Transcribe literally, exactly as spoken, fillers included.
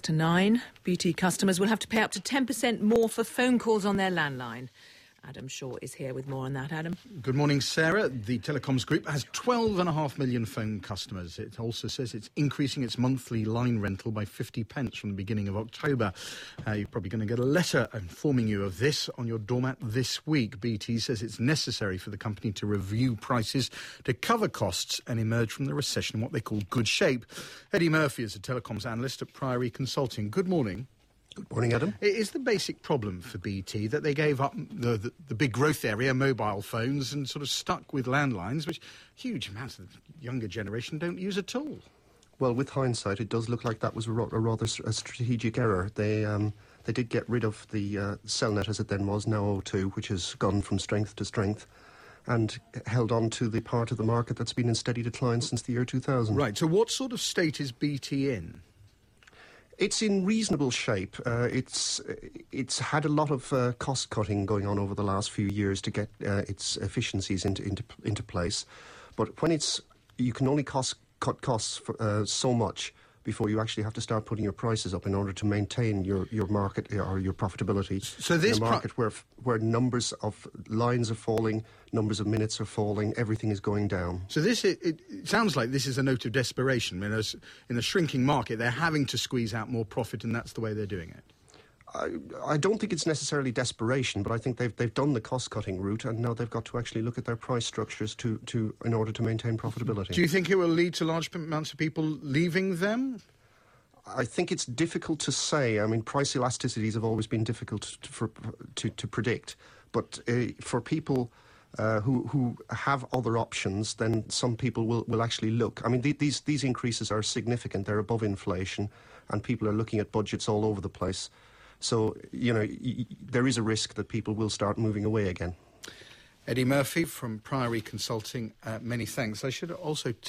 to nine. B T customers will have to pay up to ten percent more for phone calls on their landline. Adam Shaw is here with more on that. Adam. Good morning, Sarah. The Telecoms Group has twelve point five million phone customers. It also says it's increasing its monthly line rental by fifty pence from the beginning of October. Uh, you're probably going to get a letter informing you of this on your doormat this week. B T says it's necessary for the company to review prices to cover costs and emerge from the recession in what they call good shape. Eddie Murphy is a telecoms analyst at Priory Consulting. Good morning. Good morning, Adam. It is the basic problem for B T that they gave up the, the, the big growth area, mobile phones, and sort of stuck with landlines, which huge amounts of the younger generation don't use at all. Well, with hindsight, it does look like that was a, ro- a rather s- a strategic error. They um, they did get rid of the uh, Cellnet, as it then was, now O two, which has gone from strength to strength, and held on to the part of the market that's been in steady decline since the year two thousand. Right, so what sort of state is B T in? It's in reasonable shape. Uh, it's it's had a lot of uh, cost cutting going on over the last few years to get uh, its efficiencies into, into into place. But when it's you can only cost cut costs for, uh, so much before you actually have to start putting your prices up in order to maintain your, your market or your profitability. So this in a market pro- where where numbers of lines are falling, numbers of minutes are falling, everything is going down. So this it, it, it sounds like this is a note of desperation. In a, in a shrinking market, they're having to squeeze out more profit, and that's the way they're doing it. I, I don't think it's necessarily desperation, but I think they've they've done the cost-cutting route, and now they've got to actually look at their price structures to, to in order to maintain profitability. Do you think it will lead to large amounts of people leaving them? I think it's difficult to say. I mean, price elasticities have always been difficult to for, to, to predict, but uh, for people uh, who who have other options, then some people will, will actually look. I mean, th- these these increases are significant; they're above inflation, and people are looking at budgets all over the place. So, you know, y- y- there is a risk that people will start moving away again. Eddie Murphy from Priory Consulting, uh, many thanks. I should also